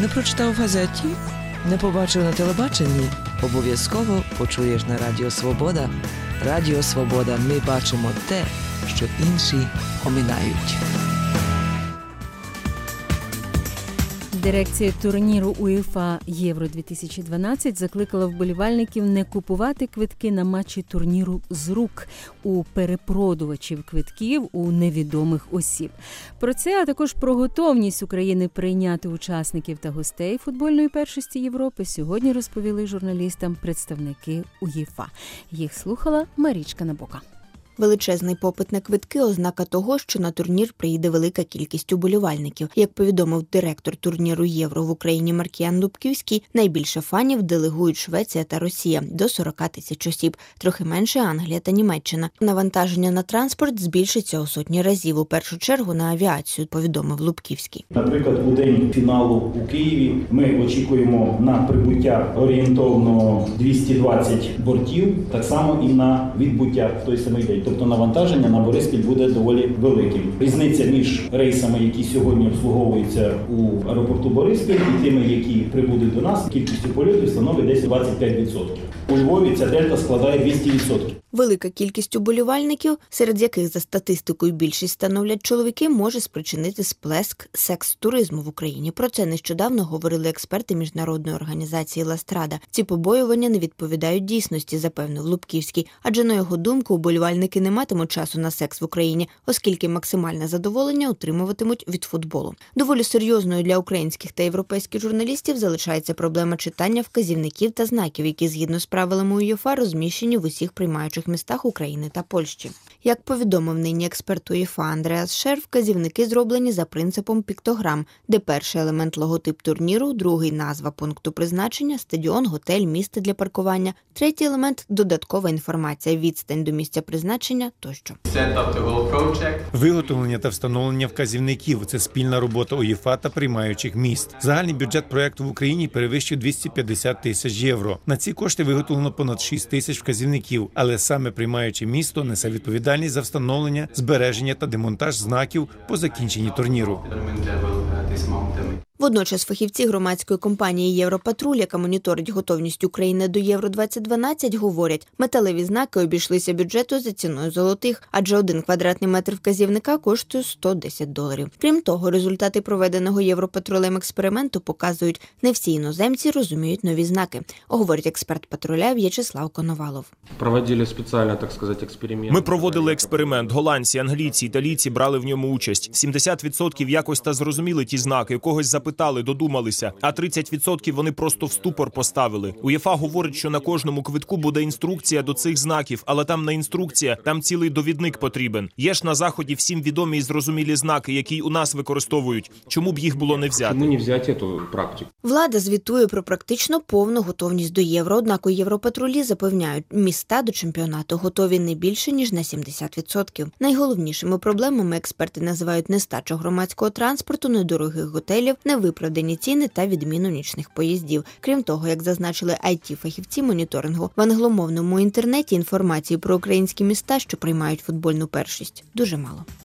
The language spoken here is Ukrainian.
Не прочитав в газеті? Не побачив на телебаченні? Обов'язково почуєш на Радіо Свобода. Радіо Свобода. Ми бачимо те, що інші оминають. Дирекція турніру УЄФА Євро-2012 закликала вболівальників не купувати квитки на матчі турніру з рук у перепродувачів квитків у невідомих осіб. Про це, а також про готовність України прийняти учасників та гостей футбольної першості Європи сьогодні розповіли журналістам представники УЄФА. Їх слухала Марічка Набока. Величезний попит на квитки – ознака того, що на турнір приїде велика кількість уболівальників. Як повідомив директор турніру Євро в Україні Маркіян Лубківський, найбільше фанів делегують Швеція та Росія – до 40 тисяч осіб, трохи менше Англія та Німеччина. Навантаження на транспорт збільшиться у сотні разів, у першу чергу на авіацію, повідомив Лубківський. Наприклад, у день фіналу у Києві ми очікуємо на прибуття орієнтовно 220 бортів, так само і на відбуття в той самий день. Тобто навантаження на Бориспіль буде доволі великим. Різниця між рейсами, які сьогодні обслуговуються у аеропорту Бориспіль, і тими, які прибудуть до нас, кількістю польотів становить десь 25%. У Львові ця дельта складає 200%. Велика кількість уболівальників, серед яких за статистикою більшість становлять чоловіки, може спричинити сплеск секс-туризму в Україні. Про це нещодавно говорили експерти міжнародної організації «Ластрада». Ці побоювання не відповідають дійсності, запевнив Лубківський. Адже, на його думку, уболівальники не матимуть часу на секс в Україні, оскільки максимальне задоволення отримуватимуть від футболу. Доволі серйозною для українських та європейських журналістів залишається проблема читання вказівників та знаків, які згідно з правилами УЄФА розміщені в усіх приймаючих містах України та Польщі. Як повідомив нині експерт УЄФА Андреас Шер, вказівники зроблені за принципом піктограм, де перший елемент – логотип турніру, другий – назва пункту призначення, стадіон, готель, місце для паркування, третій елемент – додаткова інформація, відстань до місця призначення тощо. Виготовлення та встановлення вказівників – це спільна робота УЄФА та приймаючих міст. Загальний бюджет проєкту в Україні перевищує 250 тисяч євро. На ці кошти виготовлено понад 6 тисяч вказівників, але саме приймаюче місто несе відповідальність за встановлення, збереження та демонтаж знаків по закінченні турніру. Водночас фахівці громадської компанії «Європатруль», яка моніторить готовність України до Євро-2012, говорять, металеві знаки обійшлися бюджету за ціною золотих, адже 1 квадратний метр вказівника коштує $110. Крім того, результати проведеного Європатрулем експерименту показують, не всі іноземці розуміють нові знаки, говорить експерт патруля В'ячеслав Коновалов. Ми проводили експеримент. Голландці, англійці, італійці брали в ньому участь. 70% якось та зрозуміли ті знаки, когось запитали, додумалися, а 30% вони просто в ступор поставили. УЄФА говорить, що на кожному квитку буде інструкція до цих знаків, але там не інструкція, там цілий довідник потрібен. Є ж на Заході всім відомі і зрозумілі знаки, які у нас використовують. Чому б їх було не взяти? Чому не взяти цю практику? Влада звітує про практично повну готовність до Євро, однак у Європатрулі запевняють, міста до чемпіонату готові не більше, ніж на 70%. Найголовнішими проблемами експерти називають нестачу громадського транспорту, недорогих готелів, невиправдані ціни та відміну нічних поїздів. Крім того, як зазначили IT-фахівці моніторингу, в англомовному інтернеті інформації про українські міста, що приймають футбольну першість, дуже мало.